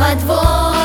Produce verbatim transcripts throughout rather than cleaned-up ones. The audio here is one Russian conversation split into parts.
во двор.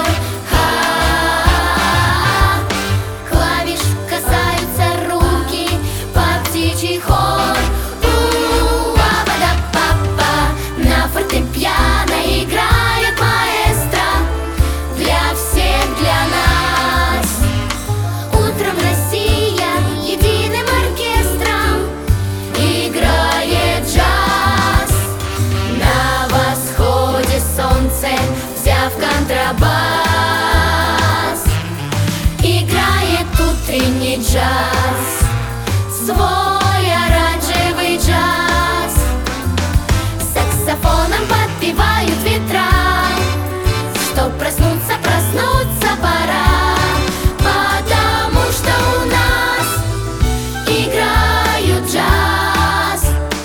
Ха-ха-ха. Клавиш касаются руки, по птичий хор. У-а-ба-да-па-па. На фортепиано играет маэстро. Для всех, для нас. Утром Россия единым оркестром играет джаз. На восходе солнце, взяв контрабас, играет утренний джаз, свой оранжевый джаз. Саксофоном подпевают ветра, чтоб проснуться, проснуться пора. Потому что у нас играют джаз.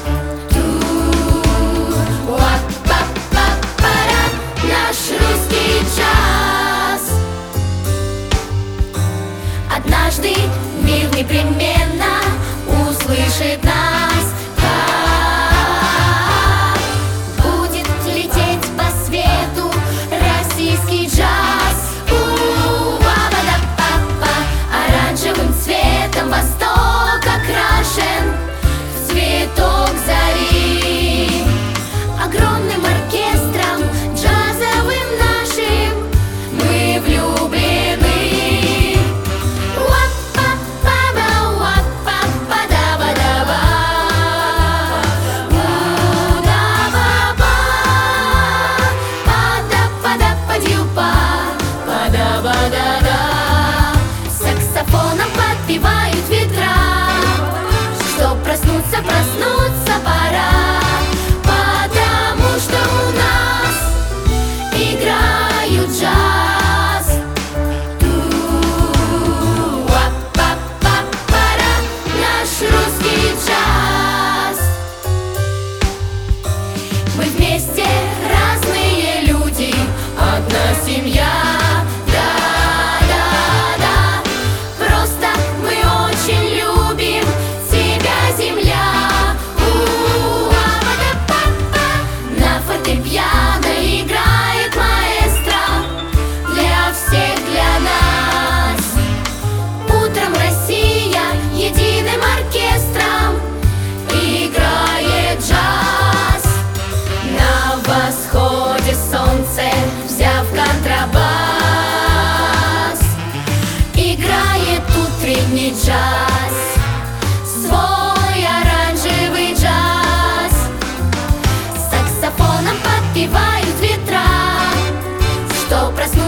Ту-ва-па-па-пара. Наш русский джаз. Однажды мир непременно услышит нас. Ха-ха-ха. Будет лететь по свету российский джаз. У-ва-ба-да-па-па. Оранжевым цветом восток окрашен в цветок зари. Огромным оркестром джазовым нашим мы влюблены. Уа-па-па-ба, уа-па-па-да-ба-да-ба. У-да-ба-ба. Па-да-па-да-па-дю-па. Па-да-ба-да-да. Саксофоном подпевают ветра, чтоб проснуться, проснуться пора. Потому что у нас играют джаз. Ту-ва-па-па-пара. Наш русский джаз. Мы вместе разные люди, одна семья. Да-да-да. Просто мы очень любим тебя, земля. У-а-ба-да-па-па. На фортепиано играет маэстро. Для всех, для нас. Утром Россия единым оркестром играет джаз. На восходе солнце, взяв контрабас, играет утренний джаз, свой оранжевый джаз. Саксофоном подпевают ветра, что проснуться,